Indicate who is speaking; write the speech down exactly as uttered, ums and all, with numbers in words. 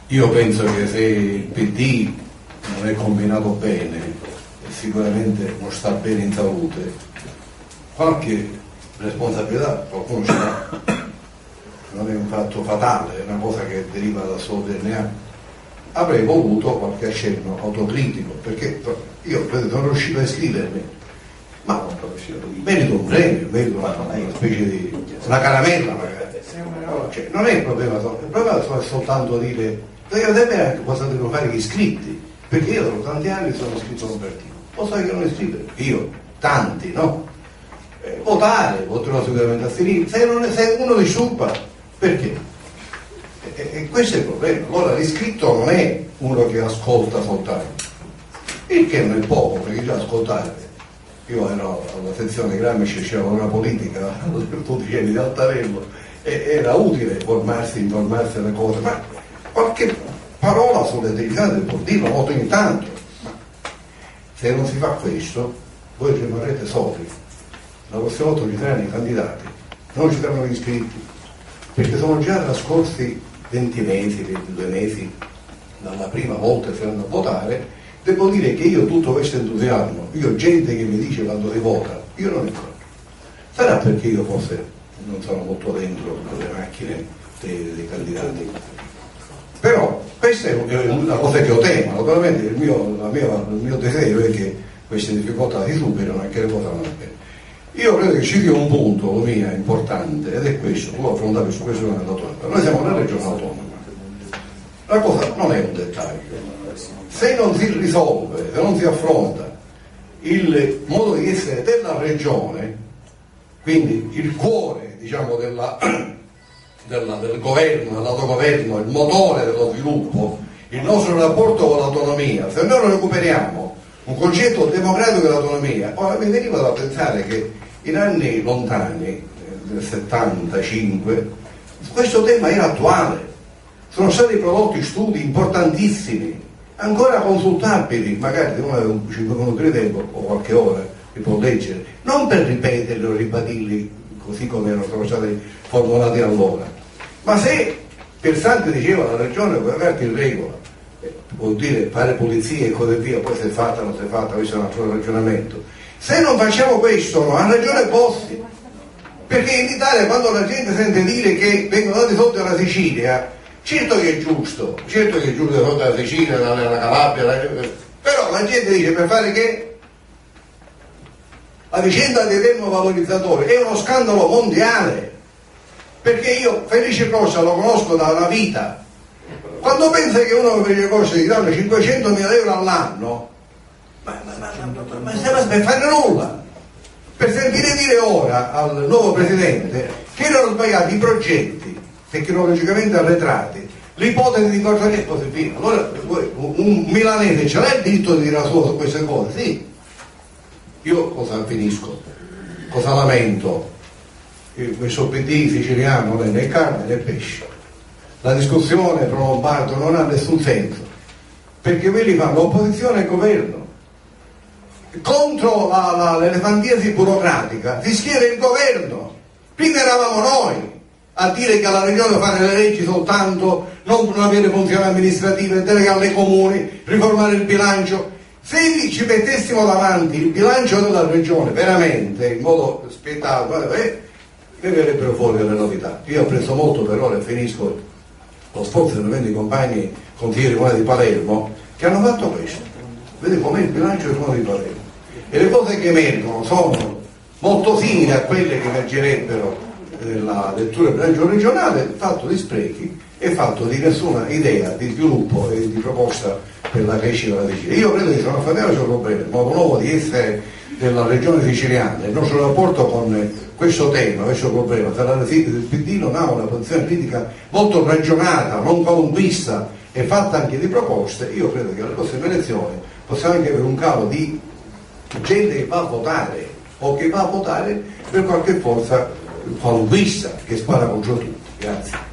Speaker 1: io penso che se il P D non è combinato bene e sicuramente non sta bene in salute, qualche responsabilità qualcuno ce l'ha. Non è un fatto fatale, è una cosa che deriva dal suo D N A. Avrei voluto qualche accenno autocritico, perché io credo sono riuscito a iscrivermi, ma merito un premio, merito una, una specie di una caramella magari. Cioè, non è il problema, il problema è soltanto dire perché sapere anche cosa devono fare gli iscritti, perché io da tanti anni sono iscritto a un partito, posso anche non iscrivere, io, tanti, no? Eh, votare, voterò sicuramente a sinistra, se, non è, se uno disturba, perché? E, e questo è il problema. Allora l'iscritto non è uno che ascolta soltanto, il che non è poco, perché già ascoltare. Io ero alla sezione Gramsci, c'era una politica tutti gli anni di Altarello, e era utile formarsi, informarsi alle cose, ma qualche parola sulle delicate può dirlo molto ogni tanto. Ma se non si fa questo, voi rimarrete soli. La prossima volta ci saranno i candidati, non ci saranno gli iscritti, perché sono già trascorsi venti mesi, ventidue mesi dalla prima volta che si vanno a votare. Devo dire che io tutto questo entusiasmo, io gente che mi dice quando si vota, io non ne so. Sarà perché io forse non sono molto dentro le macchine dei, dei candidati. Però questa è una cosa che io temo, naturalmente il mio, la mia, il mio desiderio è che queste difficoltà si superino e che le cose vanno bene. Io credo che ci sia un punto, mia, importante, ed è questo, tu lo affrontavi su questo dell'autonomia. Noi siamo una regione autonoma. La cosa non è un dettaglio. Se non si risolve, se non si affronta il modo di essere della regione, quindi il cuore, diciamo, della, della, del governo, dell'autogoverno, il motore dello sviluppo, il nostro rapporto con l'autonomia, se noi non recuperiamo un concetto democratico dell'autonomia, ora mi veniva da pensare che in anni lontani, nel settantacinque, questo tema era attuale, sono stati prodotti studi importantissimi, ancora consultabili, magari se uno aveva un cinque minuti di tempo o qualche ora li può leggere, non per ripeterli o ribadirli così come erano stati formulati allora, ma se Piersanti diceva la regione con le carte in regola, eh, vuol dire fare pulizia e così via, poi se è fatta o non si è fatta, questo è un altro ragionamento. Se non facciamo questo, no, ha ragione Bossi, perché in Italia quando la gente sente dire che vengono dati soldi alla Sicilia, certo che è giusto, certo che è giusto soldi alla Sicilia, alla Calabria, alla... però la gente dice per fare che? La vicenda dei termovalorizzatori è uno scandalo mondiale, perché io Felice Costa lo conosco da una vita. Quando pensa che uno Felice Costa gli danno cinquecentomila euro all'anno, ma, ma, ma, ma, ma stiamo per fare nulla, per sentire dire ora al nuovo presidente che erano sbagliati i progetti tecnologicamente arretrati, l'ipotesi di cosa che è così via. Allora un, un milanese ce l'ha il diritto di dire la sua su queste cose? Sì. Io cosa finisco? Cosa lamento? Questo P D siciliano non è né carne né pesce. La discussione pro Lombardo non ha nessun senso, perché quelli fanno opposizione al governo. Contro la, la, l'elefantiasi burocratica si schiera il governo. Prima eravamo noi a dire che alla regione fare le leggi soltanto, non avere funzioni amministrative, delegare ai comuni, riformare il bilancio. Se ci mettessimo davanti il bilancio della regione veramente in modo spietato, eh, ne verrebbero fuori delle novità. Io ho apprezzo molto per ora, e finisco, lo sforzo di venti compagni consiglieri comunali di Palermo che hanno fatto questo. Vedete com'è il bilancio del comune di Palermo, e le cose che emergono sono molto simili a quelle che emergerebbero nella lettura del bilancio regionale, fatto di sprechi e fatto di nessuna idea di sviluppo e di proposta per la crescita della Sicilia. Io credo che San Raffaele c'è un problema, il modo nuovo di essere della regione siciliana, il nostro rapporto con questo tema, questo problema, sarà il P D non ha una posizione politica molto ragionata, non qualunquista e fatta anche di proposte. Io credo che alle prossime elezioni possiamo anche avere un calo di gente che va a votare o che va a votare per qualche forza qualunquista che spara contro tutti. Grazie.